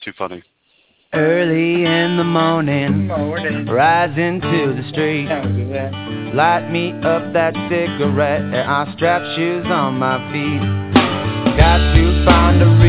too funny. Early in the morning, rise into the street, light me up that cigarette, and I strap shoes on my feet. Got to find a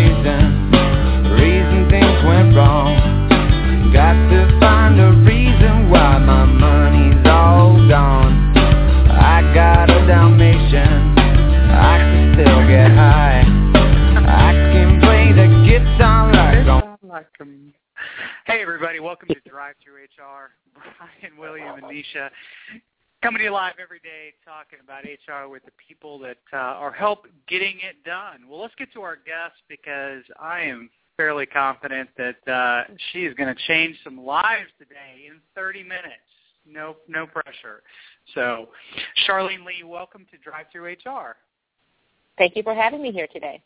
reason things went wrong. Got to find a reason why my money's all gone. I got a Dalmatian, I can still get high. I can play the guitar like Hey everybody, welcome to Drive Through HR. Brian, William, and Nisha coming to you live every day talking about HR with the people that are help getting it done. Well, let's get to our guest because I am fairly confident that she is going to change some lives today in 30 minutes. No pressure. So, Charlene Lee, welcome to Drive Through HR. Thank you for having me here today.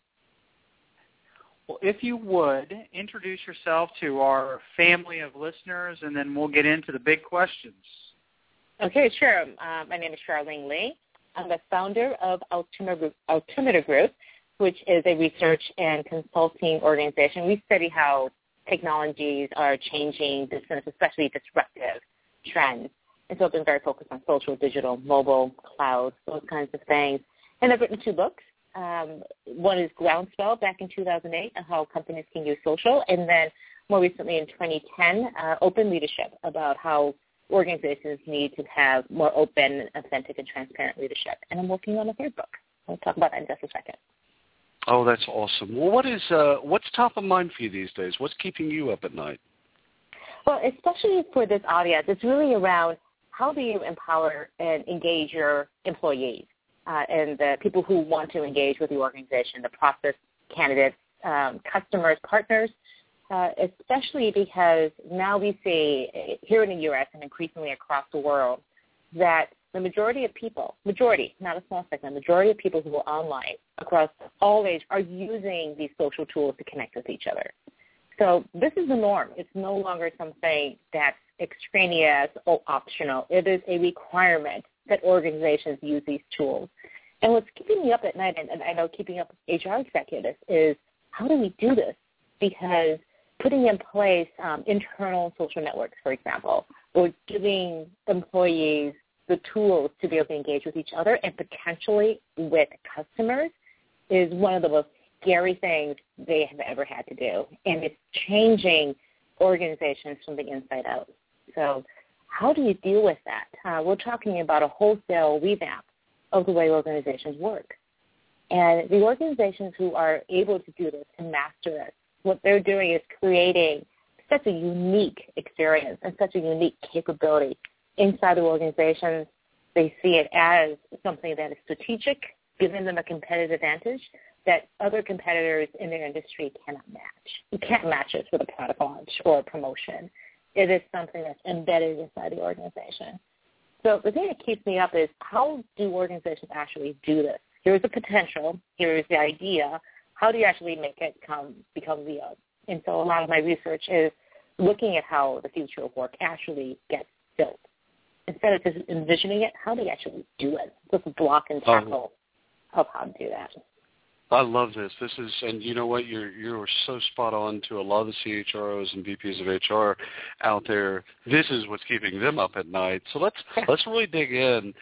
Well, if you would, introduce yourself to our family of listeners, and then we'll get into the big questions. Okay, sure. My name is Charlene Lee. I'm the founder of Altimeter Group, which is a research and consulting organization. We study how technologies are changing business, especially disruptive trends. And so I've been very focused on social, digital, mobile, cloud, those kinds of things. And I've written 2 books. One is Groundswell back in 2008, on how companies can use social, and then more recently in 2010, Open Leadership, about how organizations need to have more open, authentic, and transparent leadership. And I'm working on a 3rd book. We'll talk about that in just a second. Oh, that's awesome. Well, what's top of mind for you these days? What's keeping you up at night? Well, especially for this audience, it's really around how do you empower and engage your employees. And the people who want to engage with the organization, the process candidates, customers, partners, especially because now we see here in the U.S. and increasingly across the world that the majority of people, not a small segment, majority of people who are online across all age are using these social tools to connect with each other. So this is the norm. It's no longer something that's extraneous or optional. It is a requirement that organizations use these tools. And what's keeping me up at night, and I know keeping up with HR executives, is how do we do this? Because putting in place internal social networks, for example, or giving employees the tools to be able to engage with each other and potentially with customers is one of the most scary things they have ever had to do. And it's changing organizations from the inside out. So how do you deal with that? We're talking about a wholesale revamp of the way organizations work. And the organizations who are able to do this and master it, what they're doing is creating such a unique experience and such a unique capability inside the organizations. They see it as something that is strategic, giving them a competitive advantage that other competitors in their industry cannot match. You can't match it with a product launch or a promotion. It is something that's embedded inside the organization. So the thing that keeps me up is how do organizations actually do this? Here's the potential. Here's the idea. How do you actually make it become real? And so a lot of my research is looking at how the future of work actually gets built. Instead of just envisioning it, how do you actually do it? Just block and tackle of how to do that. I love this. And you know what? You're so spot on to a lot of the CHROs and VPs of HR out there. This is what's keeping them up at night. So let's really dig in.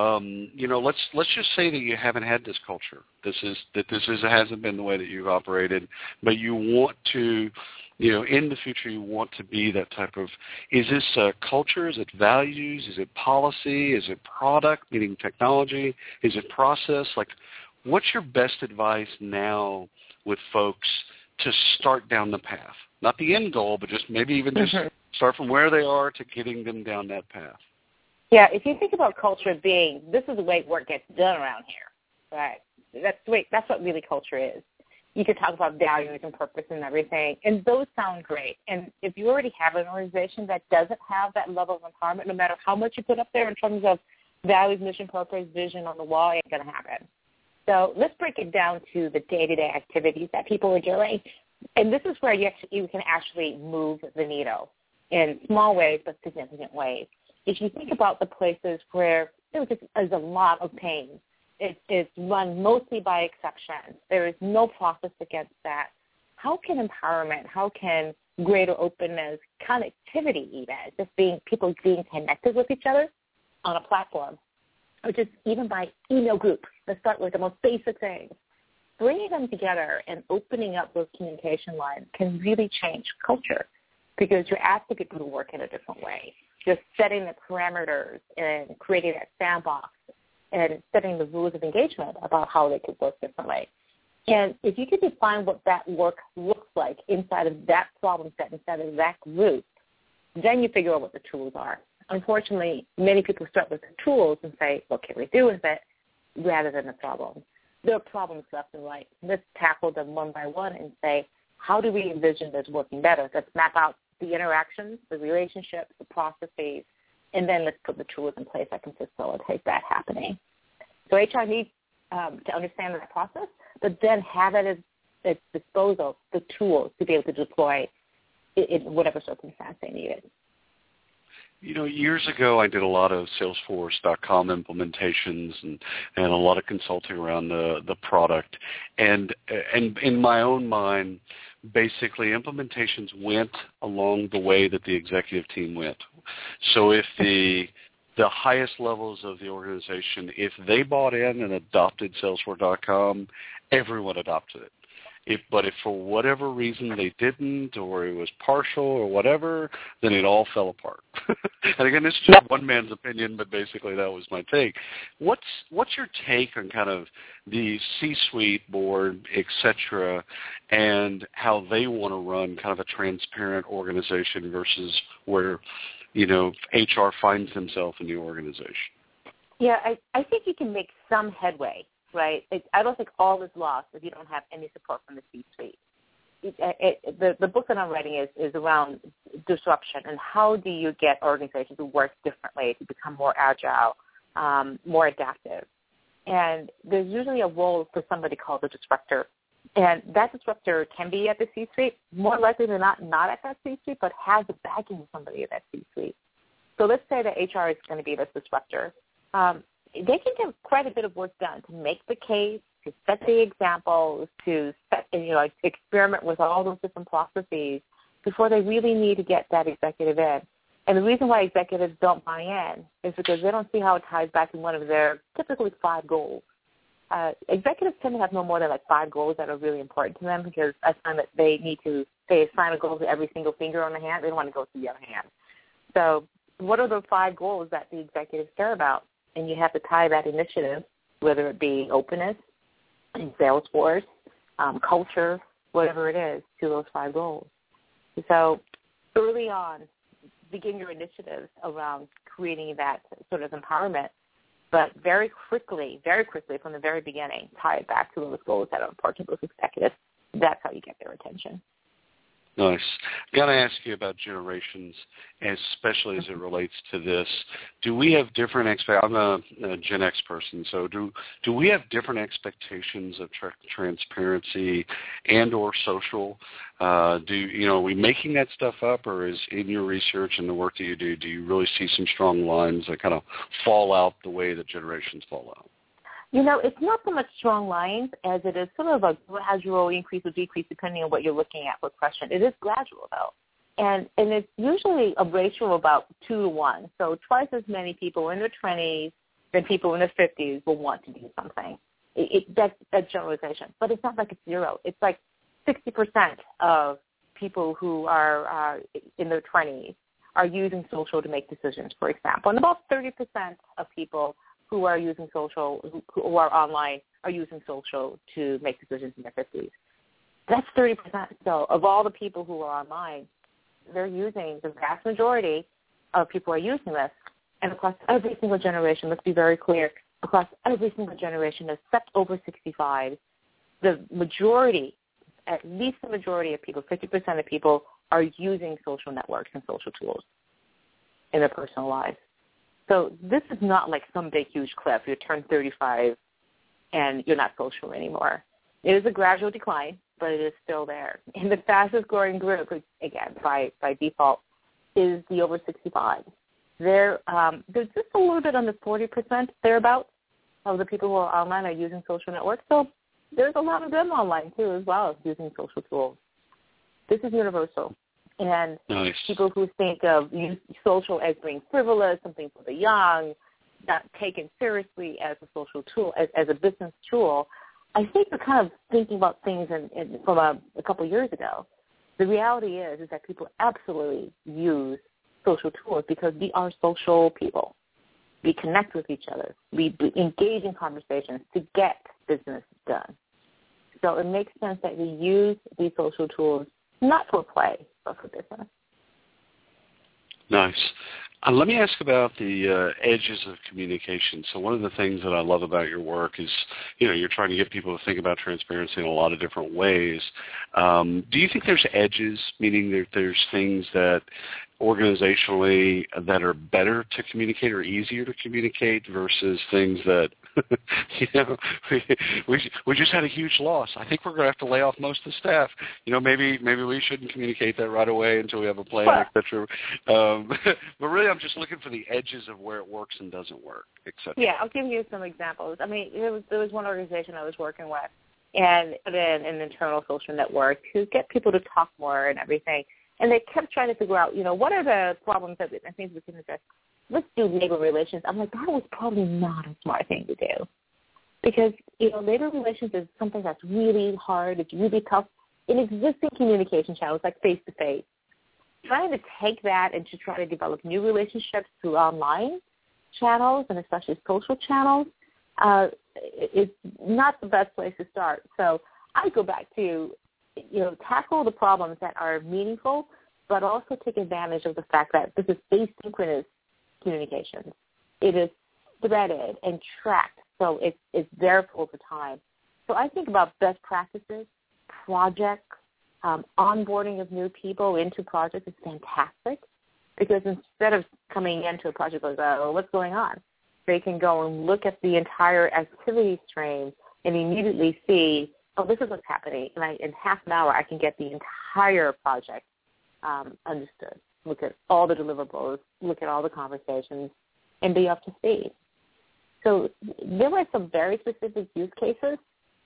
Let's just say that you haven't had this culture. This hasn't been the way that you've operated, but you want to. In the future, you want to be that type of, is this culture? Is it values? Is it policy? Is it product, meaning technology? Is it process? What's your best advice now with folks to start down the path? Not the end goal, but just maybe even just start from where they are to getting them down that path. Yeah, if you think about culture being, this is the way work gets done around here, right? That's what really culture is. You could talk about values and purpose and everything, and those sound great. And if you already have an organization that doesn't have that level of empowerment, no matter how much you put up there in terms of values, mission, purpose, vision on the wall, it ain't going to happen. So let's break it down to the day-to-day activities that people are doing. And this is where you can actually move the needle in small ways but significant ways. If you think about the places where there's a lot of pain, it's run mostly by exception. There is no process against that. how can empowerment, how can greater openness, connectivity even, just people being connected with each other on a platform, or just even by email groups. Let's start with the most basic things. Bringing them together and opening up those communication lines can really change culture because you're asking people to work in a different way. Just setting the parameters and creating that sandbox and setting the rules of engagement about how they could work differently. And if you could define what that work looks like inside of that problem set, inside of that group, then you figure out what the tools are. Unfortunately, many people start with the tools and say, what can we do with it, rather than the problem. There are problems left and right. Let's tackle them one by one and say, how do we envision this working better? Let's map out the interactions, the relationships, the processes, and then let's put the tools in place that can facilitate that happening. So HR needs to understand that process, but then have at its disposal the tools to be able to deploy in whatever circumstance they need it. Years ago I did a lot of Salesforce.com implementations and a lot of consulting around the product. And in my own mind, basically implementations went along the way that the executive team went. So if the highest levels of the organization, if they bought in and adopted Salesforce.com, everyone adopted it. But if for whatever reason they didn't, or it was partial or whatever, then it all fell apart. And again, this is just one man's opinion, but basically that was my take. What's your take on kind of the C-suite board, et cetera, and how they want to run kind of a transparent organization versus where, HR finds themselves in the organization? Yeah, I think you can make some headway. Right? I don't think all is lost if you don't have any support from the C-suite. The book that I'm writing is around disruption and how do you get organizations to work differently, to become more agile, more adaptive. And there's usually a role for somebody called a disruptor. And that disruptor can be at the C-suite, more likely than not at that C-suite, but has the backing of somebody at that C-suite. So let's say that HR is going to be this disruptor. They can get quite a bit of work done to make the case, to set the examples, to experiment with all those different processes before they really need to get that executive in. And the reason why executives don't buy in is because they don't see how it ties back to one of their typically 5 goals. Executives tend to have no more than 5 goals that are really important to them because I find that they need to, they assign a goal to every single finger on the hand. They don't want to go to the other hand. So what are the 5 goals that the executives care about? And you have to tie that initiative, whether it be openness, in Salesforce, culture, whatever it is, to those 5 goals. So early on, begin your initiatives around creating that sort of empowerment, but very quickly from the very beginning, tie it back to those goals that are important to those executives. That's how you get their attention. Nice. Got to ask you about generations, especially as it relates to this. Do we have different I'm a Gen X person, so do we have different expectations of transparency and or social? Are we making that stuff up, or is in your research and the work that you do you really see some strong lines that kind of fall out the way that generations fall out? It's not so much strong lines as it is sort of a gradual increase or decrease depending on what you're looking at for question. It is gradual, though. And it's usually a ratio of about 2 to 1. So twice as many people in their 20s than people in their 50s will want to do something. That's generalization. But it's not like it's 0. It's like 60% of people who are in their 20s are using social to make decisions, for example. And about 30% of people who are using social, who are online, are using social to make decisions in their 50s. That's 30%. So of all the people who are online, they're using, the vast majority of people are using this. And across every single generation, let's be very clear, across every single generation except over 65, the majority, at least the majority of people, 50% of people, are using social networks and social tools in their personal lives. So this is not like some big, huge cliff. You turn 35 and you're not social anymore. It is a gradual decline, but it is still there. And the fastest growing group, again, by default, is the over 65. There's just a little bit under 40% thereabouts of the people who are online are using social networks. So there's a lot of them online, too, as well, using social tools. This is universal. And nice. People who think of social as being frivolous, something for the young, not taken seriously as a social tool, as a business tool, I think they're kind of thinking about things from a couple of years ago. The reality is that people absolutely use social tools because we are social people. We connect with each other. We engage in conversations to get business done. So it makes sense that we use these social tools not for play, but for business. Nice. Let me ask about the edges of communication. So one of the things that I love about your work is, you're trying to get people to think about transparency in a lot of different ways. Do you think there's edges, meaning that there's things that organizationally that are better to communicate or easier to communicate versus things that, we just had a huge loss. I think we're going to have to lay off most of the staff. Maybe we shouldn't communicate that right away until we have a plan, et cetera. But really, I'm just looking for the edges of where it works and doesn't work, et cetera. Yeah, I'll give you some examples. I mean, there was one organization I was working with, and put in an internal social network to get people to talk more and everything. And they kept trying to figure out, what are the problems that I think we can address. Let's do labor relations. I'm like, that was probably not a smart thing to do. Because, labor relations is something that's really hard. It's really tough in existing communication channels like face-to-face. Trying to take that and to try to develop new relationships through online channels and especially social channels is not the best place to start. So I go back to, tackle the problems that are meaningful, but also take advantage of the fact that this is asynchronous communications. It is threaded and tracked, so it's there over time. So I think about best practices, projects, onboarding of new people into projects is fantastic because instead of coming into a project like, oh, what's going on? They can go and look at the entire activity stream and immediately see, oh, this is what's happening. And in half an hour, I can get the entire project understood. Look at all the deliverables, look at all the conversations, and be up to speed. So there were some very specific use cases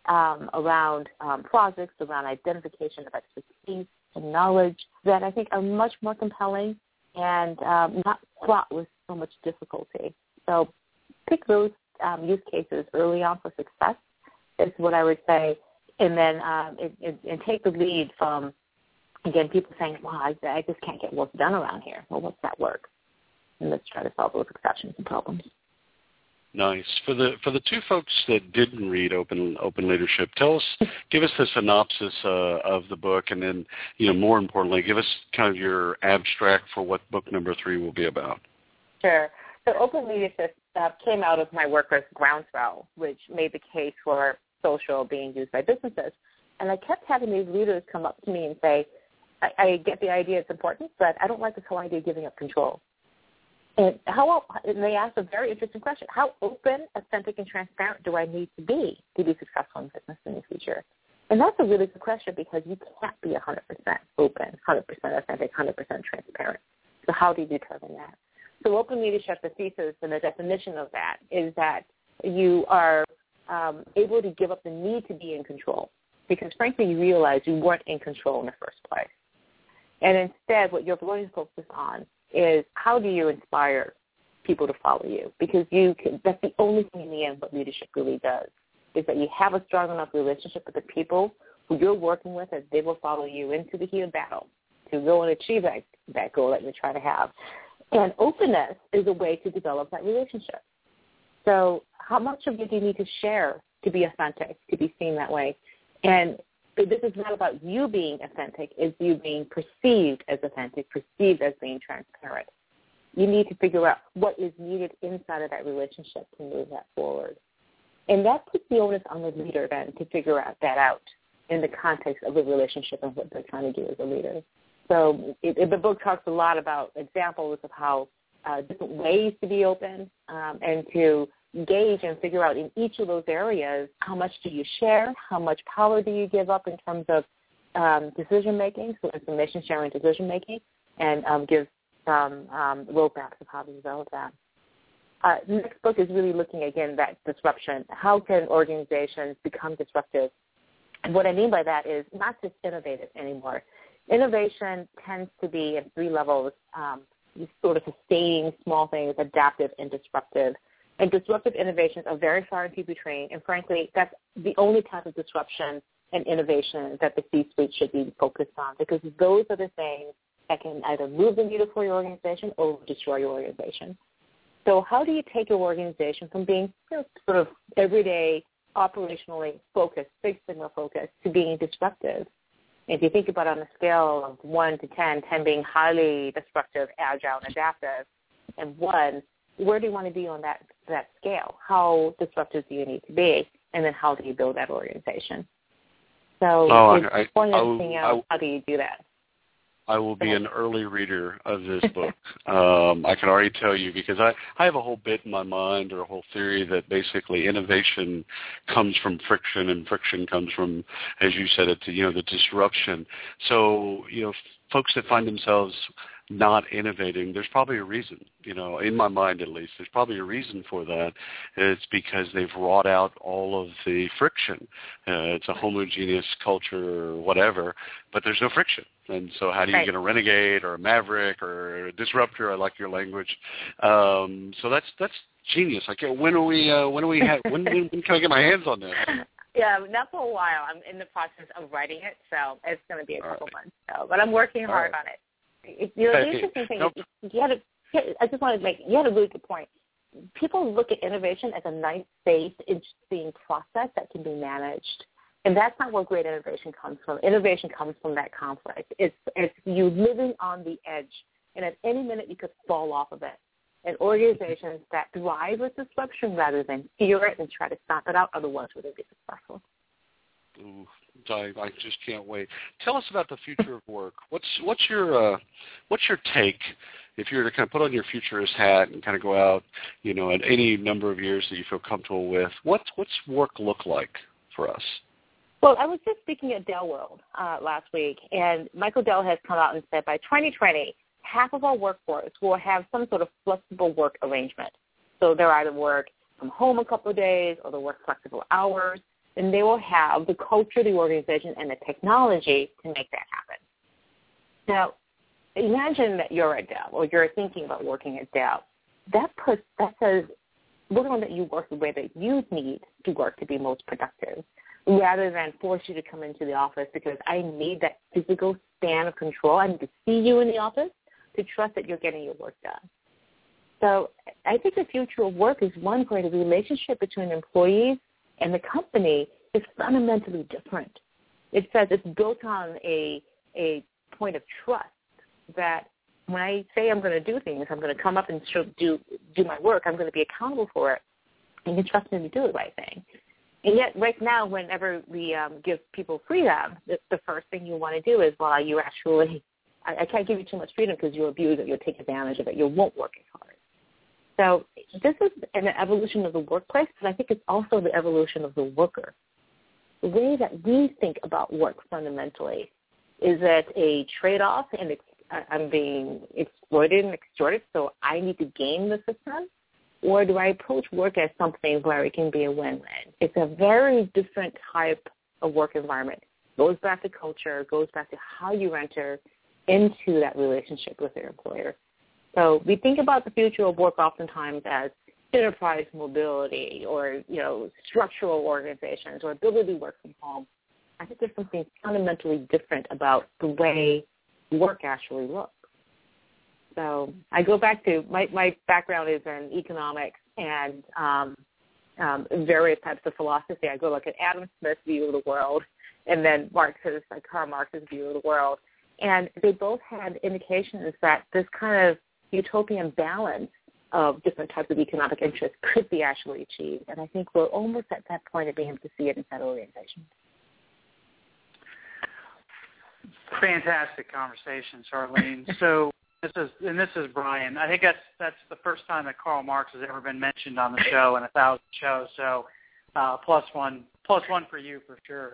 around projects, around identification of expertise and knowledge that I think are much more compelling and not fraught with so much difficulty. So pick those use cases early on for success is what I would say, and then and take the lead from, again, people saying, wow, I just can't get work done around here. Well, what's that work? And let's try to solve those exceptions and problems. Nice. For the two folks that didn't read Open Leadership, give us the synopsis of the book, and then, more importantly, give us kind of your abstract for what book number 3 will be about. Sure. So Open Leadership came out of my work with Groundswell, which made the case for social being used by businesses. And I kept having these leaders come up to me and say, I get the idea it's important, but I don't like this whole idea of giving up control. And they asked a very interesting question. How open, authentic, and transparent do I need to be successful in business in the future? And that's a really good question because you can't be 100% open, 100% authentic, 100% transparent. So how do you determine that? So Open Leadership, the thesis and the definition of that is that you are able to give up the need to be in control because, frankly, you realize you weren't in control in the first place. And instead, what you're going to focus on is how do you inspire people to follow you? Because that's the only thing in the end what leadership really does, is that you have a strong enough relationship with the people who you're working with that they will follow you into the heat of battle to go and achieve that goal that you're trying to have. And openness is a way to develop that relationship. So how much of it do you need to share to be authentic, to be seen that way? And this is not about you being authentic. It's you being perceived as authentic, perceived as being transparent. You need to figure out what is needed inside of that relationship to move that forward. And that puts the onus on the leader then to figure that out in the context of the relationship and what they're trying to do as a leader. So the book talks a lot about examples of how different ways to be open and to gauge and figure out in each of those areas how much do you share, how much power do you give up in terms of decision-making, so information sharing, decision-making, and give some roadmaps of how to develop that. The next book is really looking, again, at disruption. How can organizations become disruptive? And what I mean by that is not just innovative anymore. innovation tends to be at three levels, sort of sustaining small things, adaptive and disruptive. And disruptive innovations are very far and few between, and frankly, that's the only type of disruption and innovation that the C-suite should be focused on, because those are the things that can either move the needle for your organization or destroy your organization. So how do you take your organization from being sort of everyday, operationally focused, Six Sigma focused, to being disruptive? If you think about it on a scale of 1 to 10, 10 being highly disruptive, agile, and adaptive, and 1, where do you want to be on that scale? How disruptive do you need to be? And then how do you build that organization? So how do you do that? I will be an early reader of this book. I can already tell you, because I have a whole bit in my mind, or a whole theory, that basically innovation comes from friction, and friction comes from, as you said, the disruption. So, folks that find themselves not innovating, there's probably a reason, in my mind at least. There's probably a reason for that. It's because they've wrought out all of the friction. It's a homogeneous culture or whatever, but there's no friction. And so how do you get a renegade or a maverick or a disruptor? I like your language. So that's genius. When can I get my hands on this? Yeah, not for a while. I'm in the process of writing it, so it's going to be a couple months. But I'm working hard on it. The interesting thing is you had a really good point. People look at innovation as a nice, safe, interesting process that can be managed. And that's not where great innovation comes from. Innovation comes from that conflict. It's you living on the edge, and at any minute you could fall off of it. And organizations that thrive with disruption rather than fear it and try to stomp it out are the ones who will be successful. Ooh, I just can't wait. Tell us about the future of work. What's your take, if you were to kind of put on your futurist hat and kind of go out, at any number of years that you feel comfortable with? What's work look like for us? Well, I was just speaking at Dell World last week, and Michael Dell has come out and said by 2020, half of our workforce will have some sort of flexible work arrangement. So they'll either work from home a couple of days or they'll work flexible hours, and they will have the culture of the organization and the technology to make that happen. Now, imagine that you're at Dell or you're thinking about working at Dell. That says we're going to let you work the way that you need to work to be most productive, rather than force you to come into the office because I need that physical span of control. I need to see you in the office to trust that you're getting your work done. So I think the future of work is one where the relationship between employees and the company is fundamentally different. It says it's built on a point of trust that when I say I'm going to do things, I'm going to come up and do my work, I'm going to be accountable for it, and you trust me to do the right thing. And yet right now, whenever we give people freedom, the first thing you want to do is, well, you actually, I can't give you too much freedom because you'll abuse it, you'll take advantage of it, you won't work as hard. So this is an evolution of the workplace, but I think it's also the evolution of the worker. The way that we think about work fundamentally, is it a trade-off and I'm being exploited and extorted, so I need to game the system? Or do I approach work as something where it can be a win-win? It's a very different type of work environment. It goes back to culture. It goes back to how you enter into that relationship with your employer. So we think about the future of work oftentimes as enterprise mobility or, structural organizations or ability to work from home. I think there's something fundamentally different about the way work actually looks. So I go back to my background is in economics and various types of philosophy. I go look at Adam Smith's view of the world and then Karl Marx's view of the world. And they both had indications that this kind of utopian balance of different types of economic interests could be actually achieved. And I think we're almost at that point of being able to see it inside organizations. Fantastic conversation, Charlene. So this is Brian. I think that's the first time that Karl Marx has ever been mentioned on the show in 1,000 shows. So plus one for you for sure.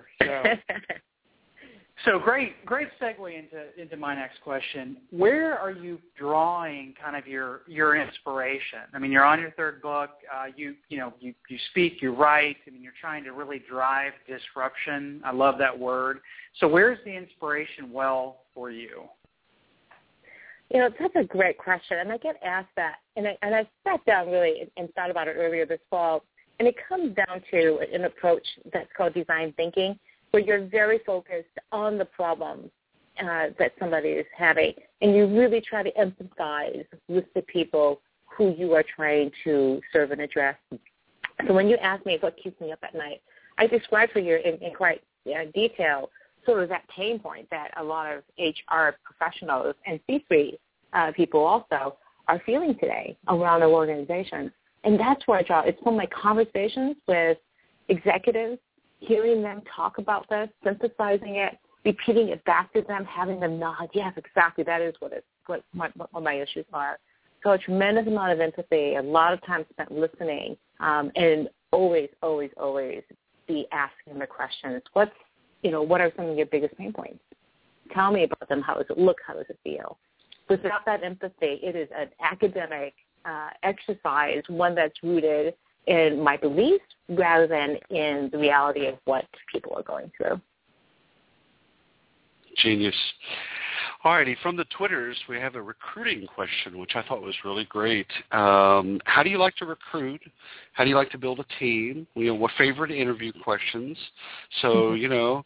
So great segue into my next question. Where are you drawing kind of your inspiration? I mean, you're on your third book. You speak, you write. I mean, you're trying to really drive disruption. I love that word. So where's the inspiration well for you? You know, that's a great question, and I get asked that, and I sat down really and thought about it earlier this fall, and it comes down to an approach that's called design thinking, where you're very focused on the problem that somebody is having, and you really try to empathize with the people who you are trying to serve and address. So when you ask me what keeps me up at night, I described for you in quite detail sort of that pain point that a lot of HR professionals and C-suite people also are feeling today around their organization. And that's where I draw. It's from my conversations with executives, hearing them talk about this, synthesizing it, repeating it back to them, having them nod, yes, exactly, that is what my issues are. So a tremendous amount of empathy, a lot of time spent listening, and always, always, always be asking the questions. What are some of your biggest pain points? Tell me about them. How does it look? How does it feel? Without that empathy, it is an academic exercise, one that's rooted in my beliefs rather than in the reality of what people are going through. Genius. All righty, from the Twitters, we have a recruiting question, which I thought was really great. How do you like to recruit? How do you like to build a team? What favorite interview questions? So, you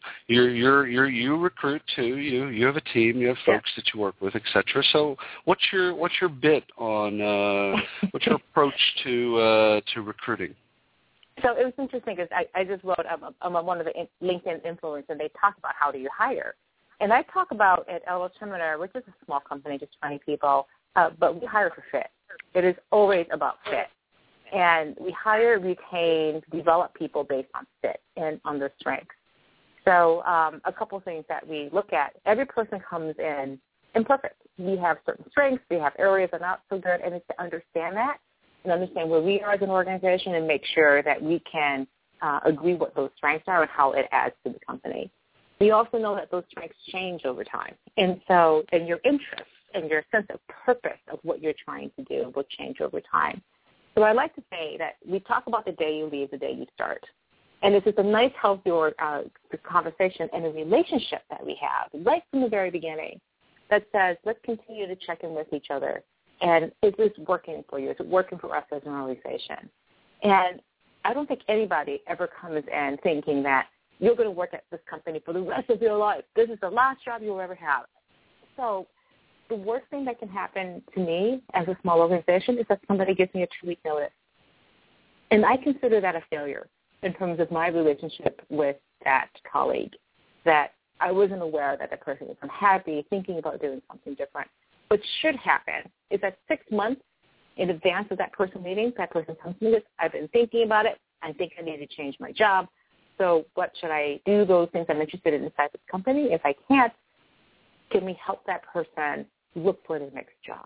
recruit too. You have a team. You have folks that you work with, etc. So, what's your bit on what's your approach to recruiting? So it was interesting because I just wrote I'm one of the LinkedIn influencers, and they talk about how do you hire. And I talk about at Altimeter, which is a small company, just 20 people, but we hire for fit. It is always about fit. And we hire, retain, develop people based on fit and on their strengths. So a couple of things that we look at. Every person comes in imperfect. We have certain strengths. We have areas that are not so good, and it's to understand that and understand where we are as an organization and make sure that we can agree what those strengths are and how it adds to the company. We also know that those strengths change over time. And so and your interests and your sense of purpose of what you're trying to do will change over time. So I like to say that we talk about the day you leave, the day you start. And it's just a nice, healthy conversation and a relationship that we have right from the very beginning that says, let's continue to check in with each other. And is this working for you? Is it working for us as an organization? And I don't think anybody ever comes in thinking that you're going to work at this company for the rest of your life. This is the last job you'll ever have. So the worst thing that can happen to me as a small organization is that somebody gives me a 2-week notice. And I consider that a failure in terms of my relationship with that colleague, that I wasn't aware that the person was unhappy, thinking about doing something different. What should happen is that 6 months in advance of that person leaving, that person comes to me with, I've been thinking about it. I think I need to change my job. So what should I do? Those things I'm interested in inside this company. If I can't, can we help that person look for their next job?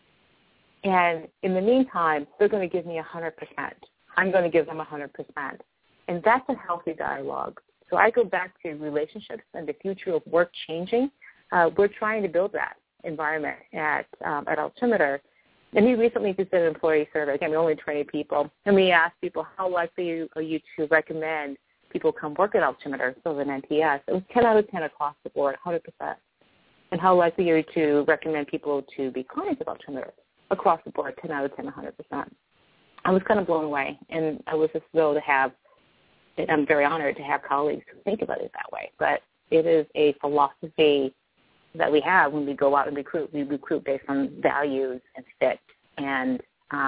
And in the meantime, they're going to give me 100%. I'm going to give them 100%. And that's a healthy dialogue. So I go back to relationships and the future of work changing. We're trying to build that environment at Altimeter. And we recently just did an employee survey. Again, we're only 20 people. And we asked people, how likely are you to recommend people come work at Altimeter, so an NTS? It was 10 out of 10 across the board, 100%. And how likely are you to recommend people to be clients of Altimeter? Across the board, 10 out of 10, 100%. I was kind of blown away, and I was just thrilled to have, I'm very honored to have colleagues who think about it that way. But it is a philosophy that we have when we go out and recruit. We recruit based on values and fit and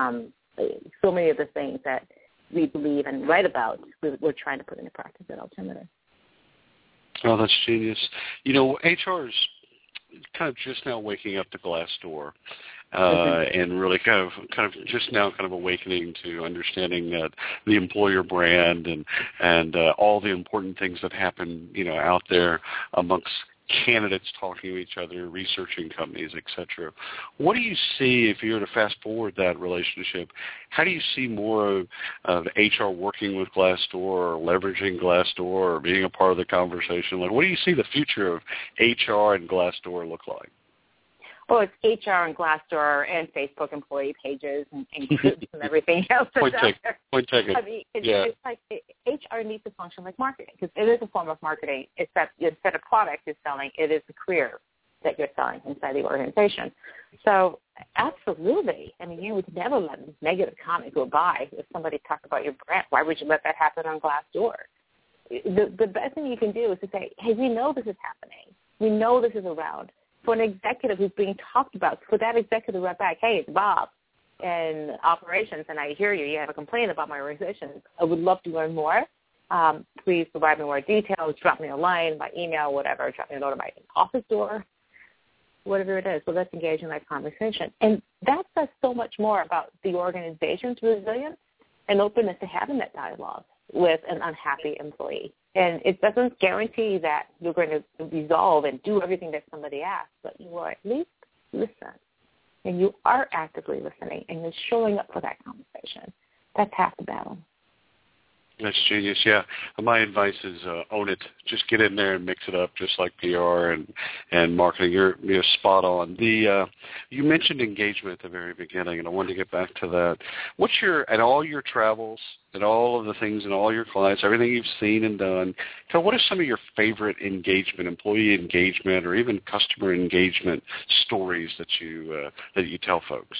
so many of the things that we believe and write about, we're trying to put into practice at Altimeter. Oh, that's genius. HR is kind of just now waking up to Glassdoor, and really kind of just now kind of awakening to understanding that the employer brand and all the important things that happen, out there amongst candidates talking to each other, researching companies, etc. What do you see, if you were to fast forward that relationship, how do you see more of HR working with Glassdoor or leveraging Glassdoor or being a part of the conversation? Like, what do you see the future of HR and Glassdoor look like? Well, it's HR and Glassdoor and Facebook employee pages and groups and everything else. Point taken. I mean, it's like HR needs to function like marketing because it is a form of marketing. It's that instead of product is selling, it is a career. that you're selling inside the organization. So absolutely. I mean, you would never let a negative comment go by if somebody talked about your brand. Why would you let that happen on Glassdoor? The best thing you can do is to say, hey, we know this is happening. We know this is around. For an executive who's being talked about, for that executive right back, hey, it's Bob in operations, and I hear you have a complaint about my organization. I would love to learn more. Please provide me more details. Drop me a line, by email, whatever. Drop me a note on my office door, whatever it is. So let's engage in that conversation. And that says so much more about the organization's resilience and openness to having that dialogue with an unhappy employee. And it doesn't guarantee that you're going to resolve and do everything that somebody asks, but you will at least listen. And you are actively listening, and you're showing up for that conversation. That's half the battle. That's genius, yeah. My advice is own it. Just get in there and mix it up, just like PR and marketing. You're spot on. You mentioned engagement at the very beginning, and I wanted to get back to that. What's at all your travels, and all of the things, and all your clients, everything you've seen and done, what are some of your favorite engagement, employee engagement, or even customer engagement stories that you tell folks?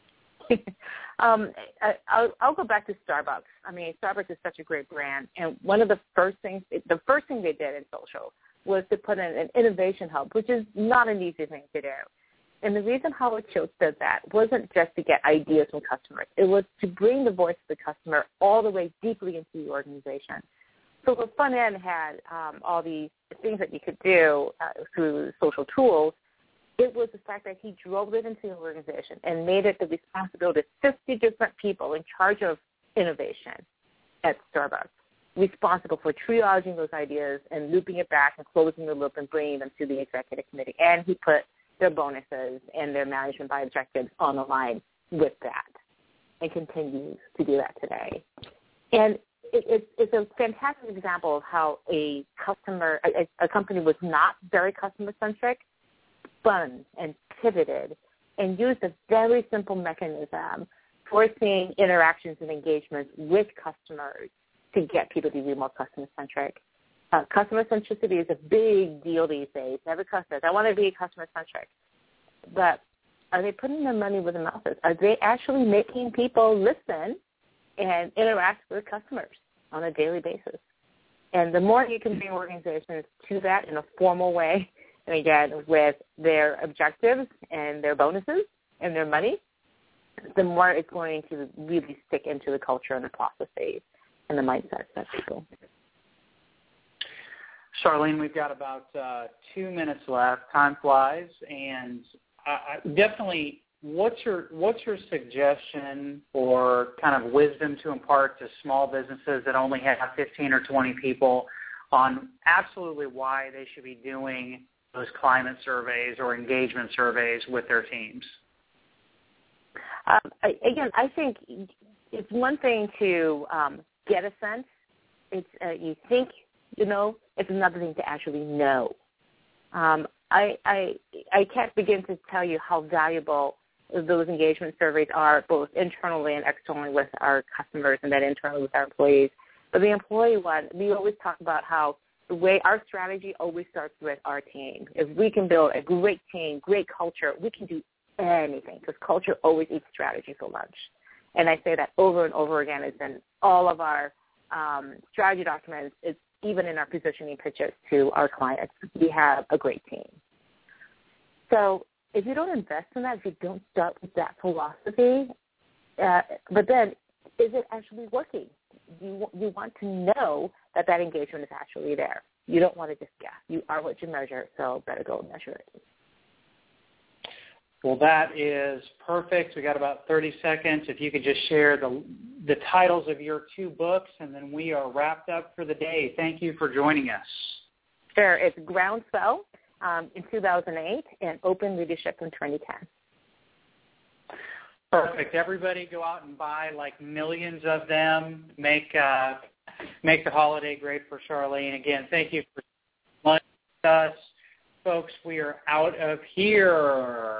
I'll go back to Starbucks. I mean, Starbucks is such a great brand, and one of the first thing they did in social was to put in an innovation hub, which is not an easy thing to do. And the reason Howard Schultz did that wasn't just to get ideas from customers. It was to bring the voice of the customer all the way deeply into the organization. So the front end had all these things that you could do through social tools. It was the fact that he drove it into the organization and made it the responsibility of 50 different people in charge of innovation at Starbucks, responsible for triaging those ideas and looping it back and closing the loop and bringing them to the executive committee. And he put their bonuses and their management by objectives on the line with that, and continues to do that today. And it's a fantastic example of how a company was not very customer-centric, spun and pivoted and used a very simple mechanism for seeing interactions and engagements with customers to get people to be more customer-centric. Customer centricity is a big deal these days. Every customer says, I want to be customer-centric. But are they putting their money where their mouth is? Are they actually making people listen and interact with customers on a daily basis? And the more you can bring organizations to that in a formal way, and again, with their objectives and their bonuses and their money, the more it's going to really stick into the culture and the processes and the mindsets of people. Charlene, we've got about 2 minutes left. Time flies, and definitely, what's your suggestion or kind of wisdom to impart to small businesses that only have 15 or 20 people on absolutely why they should be doing those climate surveys or engagement surveys with their teams? Again, I think it's one thing to get a sense. It's you think you know. It's another thing to actually know. I can't begin to tell you how valuable those engagement surveys are, both internally and externally with our customers, and then internally with our employees. But the employee one, we always talk about how the way our strategy always starts with our team. If we can build a great team, great culture, we can do anything, because culture always eats strategy for lunch. And I say that over and over again. It's in all of our strategy documents. It's even in our positioning pitches to our clients. We have a great team. So if you don't invest in that, if you don't start with that philosophy, but then is it actually working? You want to know that engagement is actually there. You don't want to just guess. You are what you measure, so better go measure it. Well, that is perfect. We got about 30 seconds. If you could just share the titles of your 2 books, and then we are wrapped up for the day. Thank you for joining us. Sure. It's Groundswell in 2008 and Open Leadership in 2010. Perfect. Everybody go out and buy like millions of them. Make the holiday great for Charlene. Again, thank you for joining us. Folks, we are out of here.